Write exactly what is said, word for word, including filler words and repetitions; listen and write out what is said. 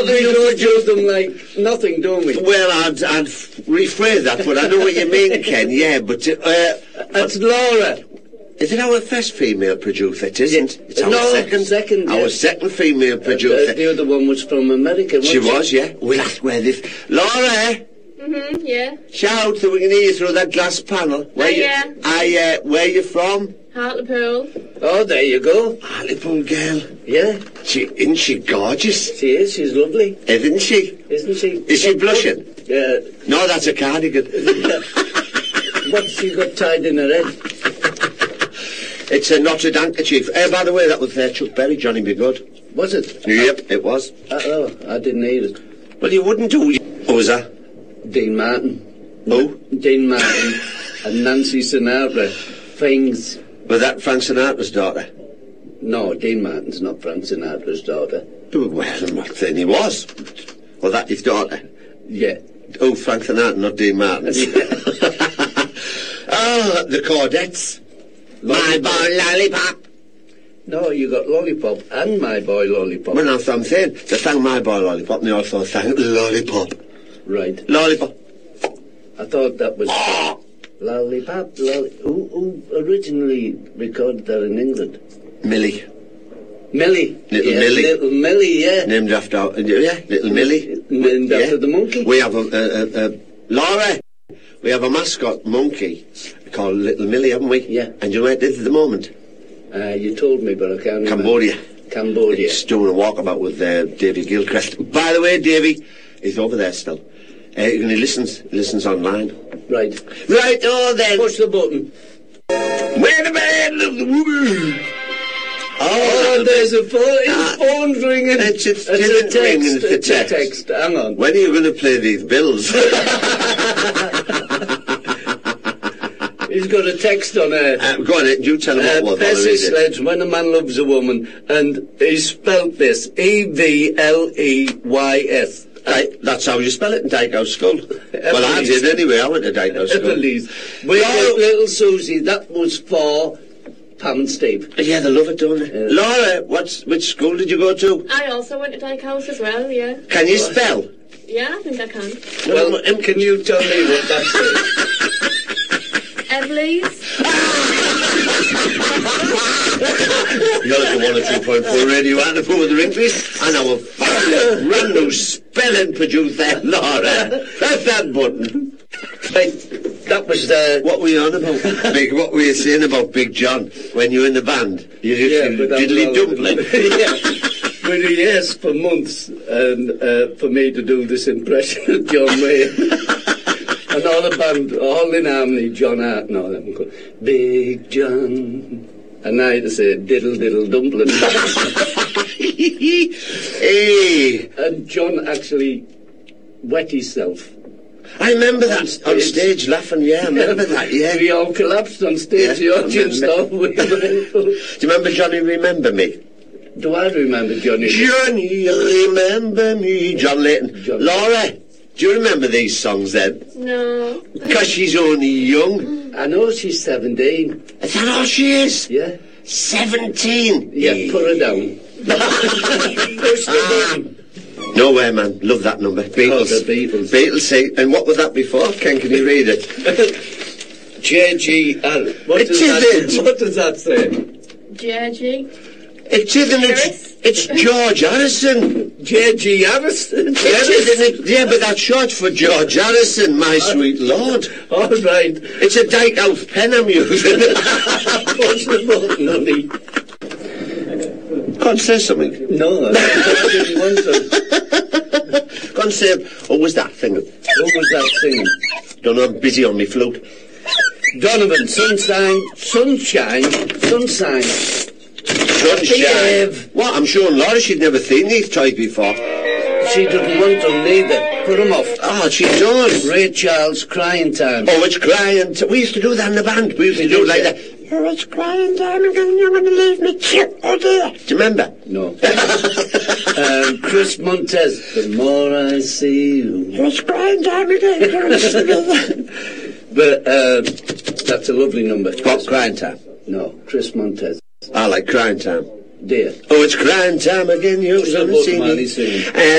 we go do them like nothing, don't we? Well, I'd, I'd rephrase that, but I know what you mean, Ken, yeah, but... Uh, That's Laura. Is it our first female producer? It isn't. Yeah. It's our no, second. second Our yeah. second female producer. Uh, uh, the other one was from America, wasn't she? She was, yeah. We'll have to wear this. Laura! Mm-hmm, yeah. Shout so we can hear you through that glass panel. Where Oh, you, yeah. I, uh, where you from? Hartlepool. Oh, there you go. Hartlepool girl. Yeah. She, isn't she gorgeous? She is, she's lovely. Isn't she? Isn't she? Is she blushing? Yeah. No, that's a cardigan. What's she got tied in her head? It's a knotted handkerchief. Uh, by the way, that was uh, Chuck Berry, Johnny Be Good. Was it? Yep, it was. Uh, oh, I didn't hear it. Well, you wouldn't do... Who was that? Dean Martin. Who? Dean Martin and Nancy Sinatra. Things. Was that Frank Sinatra's daughter? No, Dean Martin's not Frank Sinatra's daughter. Well, I'm not saying he was. Was that his daughter? Yeah. Oh, Frank Sinatra, not Dean Martin. Oh, the Cordettes. My boy Lollipop. No, you got Lollipop and My Boy Lollipop. Well, that's what I'm saying. They sang My Boy Lollipop and they also sang Lollipop. Right. Lollipop. I thought that was... Lollipop, lolly... Who, who originally recorded that in England? Millie. Millie. Little yeah, Millie. Little Millie, yeah. Named after... Uh, yeah, Little Millie. Named after yeah. the monkey. We have a... a, a, a Laura, we have a mascot monkey called Little Millie, haven't we? Yeah. And you know where it is at the moment? Uh, you told me, but I can't Cambodia. remember. Cambodia. It's doing a walkabout with uh, Davy Gilchrist. By the way, Davy is over there still. Uh, and he listens, listens online. Right. Right, oh then. Push the button. Where the man of the woman? Oh, oh there's a phone. His uh, phone's ringing. It's, it's, it's a text. Ringing, it's, it's a text. a text. Hang on. When are you going to play these bills? He's got a text on there. Uh, go on, you tell him what uh, was Percy Sledge, When a Man Loves a Woman, and he spelt this, E V L E Y S. Right, that's how you spell it in Dykehouse School. Well, I did anyway, I went to Dykehouse School. Evelise. We got little Susie, that was for Pam and Steve. Yeah, they love it, don't they? Yeah. Laura, what's, which school did you go to? I also went to Dykehouse as well, yeah. Can you spell? Yeah, I think I can. Well, um, can you tell me what that says? Evelise. You're like a one or two point four radio antiphone with the English, and our fabulous random spelling producer, Laura. Press that button. Right, that was uh, what were you on about? Big, what were you saying about Big John when you were in the band? You just yeah, diddly dumpling. Yeah, with he asked for months and uh, for me to do this impression of John Wayne. And all the band, all in harmony, John Hart and all them go, Big John. And I had to say, diddle diddle dumpling. Hey. And John actually wet himself. I remember that on stage, on stage laughing, yeah, I remember that, yeah. We all collapsed on stage, yeah, the audience thought we were. Do you remember Johnny Remember Me? Do I remember Johnny? Johnny Remember Me. John Layton. John Laura, do you remember these songs then? No. Because she's only young. I know she's seventeen. Is that all she is? Yeah. Seventeen? Yeah, put her down. Push the button. No way, man. Love that number. Beatles. Oh, the Beatles. Beatles say, and what was that before? Ken, can you read it? J G L. What, it does that, isn't. what does that say? J G. It isn't. It's, it's George Harrison. J G Harrison. It isn't. Yeah, but that's short for George Harrison, my sweet lord. All right. It's a Dykehouse pen I'm using. Push the button, honey. Can't say something. No, I didn't want to. Can't say, what was that thing? Who was that singing? Don't know, I'm busy on my flute. Donovan, sunshine, sunshine, sunshine. Sunshine. Behave. What? I'm showing Laura she'd never seen these toys before. She doesn't want them neither. Put them off. Oh, she does. Ray Charles, Crying Time. Oh, it's crying. T- we used to do that in the band. We used to do it like that. Oh, it's crying time again. You're going to leave me. Oh, dear. Do you remember? No. um, Chris Montez. The more I see you. It's crying time again. But uh, that's a lovely number. What, Crying Time? No, Chris Montez. I like Crying Time. Dear. Oh, it's crying time again. You're Push going the to see button while me. he's singing. Uh,